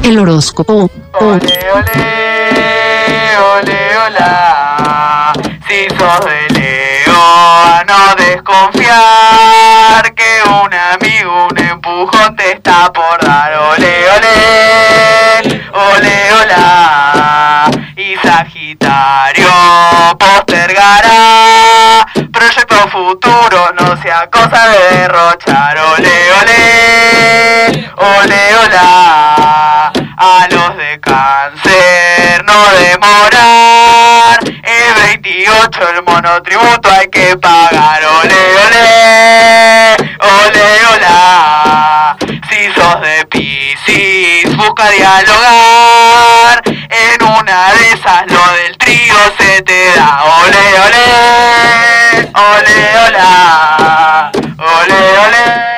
El horóscopo. Ole, ole, ole, hola. Si sos de Leo, a no desconfiar que un amigo, un empujón te está por dar. Ole, ole, ole, hola. Y Sagitario postergará proyecto futuro, no sea cosa de derrochar. Ole, ole, ole, hola. A los de Cáncer no demorar, el 28 el monotributo hay que pagar. Ole, ole, ole, hola. Si sos de Piscis busca dialogar, en una de esas lo del trío se te da. Ole, ole, ole, hola. Ole, ole.